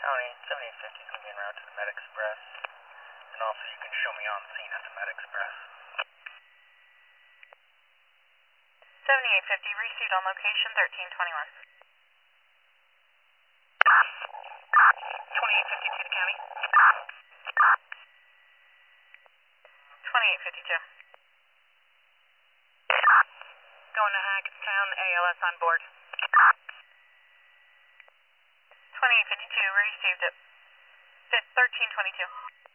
County, 7850 is going to be en route to the Med Express. And also you can show me on scene at the Med Express. 7850, received on location, 1321. 2852 to County. 2852. Going to Hackettstown, ALS on board. 2852, received at 1322.